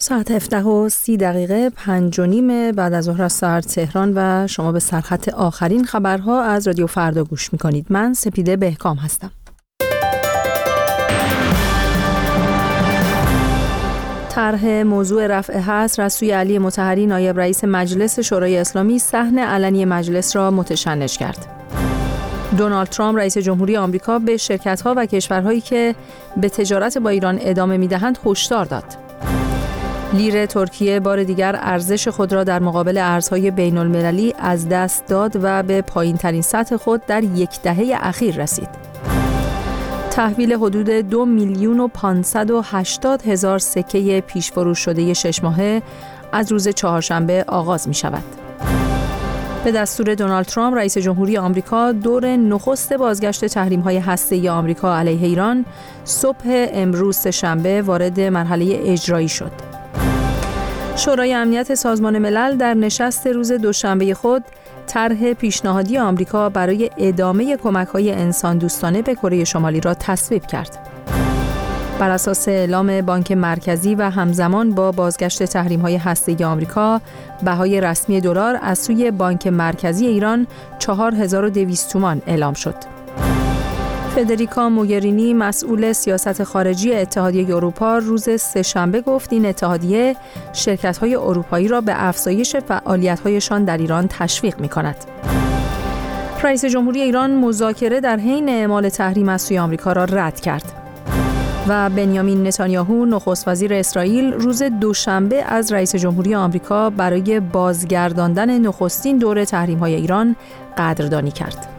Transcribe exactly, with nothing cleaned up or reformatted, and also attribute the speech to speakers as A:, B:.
A: ساعت هفده و سی دقیقه پنج و نیم بعد از ظهر از ساعت تهران و شما به سرخط آخرین خبرها از رادیو فردا گوش میکنید. من سپیده بهکام هستم. طرح موضوع رفع حصر از سوی علی مطهری نایب رئیس مجلس شورای اسلامی صحن علنی مجلس را متشنج کرد. دونالد ترامپ رئیس جمهوری آمریکا به شرکت‌ها و کشورهایی که به تجارت با ایران ادامه می‌دهند هشدار داد. لیر ترکیه بار دیگر ارزش خود را در مقابل ارزهای بین‌المللی از دست داد و به پایین‌ترین سطح خود در یک دهه اخیر رسید. تحویل حدود دو میلیون و پانصد و هشتاد هزار سکه پیش‌فروش شده شش ماهه از روز چهارشنبه آغاز می‌شود. به دستور دونالد ترامپ رئیس جمهوری آمریکا دور نخست بازگشت تحریم‌های هسته‌ای آمریکا علیه ایران صبح امروز سه‌شنبه وارد مرحله اجرایی شد. شورای امنیت سازمان ملل در نشست روز دوشنبه خود طرح پیشنهادی آمریکا برای ادامه کمک‌های انسان‌دوستانه به کره شمالی را تصویب کرد. بر اساس اعلام بانک مرکزی و همزمان با بازگشت تحریم‌های هسته‌ای آمریکا، بهای رسمی دلار از سوی بانک مرکزی ایران چهار هزار و دویست تومان اعلام شد. فدریکا موگرینی مسئول سیاست خارجی اتحادیه اروپا روز سه‌شنبه گفت این اتحادیه شرکت‌های اروپایی را به افزایش فعالیت‌هایشان در ایران تشویق می‌کند. رئیس جمهوری ایران مذاکره در حین اعمال تحریم از سوی آمریکا را رد کرد. و بنیامین نتانیاهو نخست وزیر اسرائیل روز دوشنبه از رئیس جمهوری آمریکا برای بازگرداندن نخستین دور تحریم‌های ایران قدردانی کرد.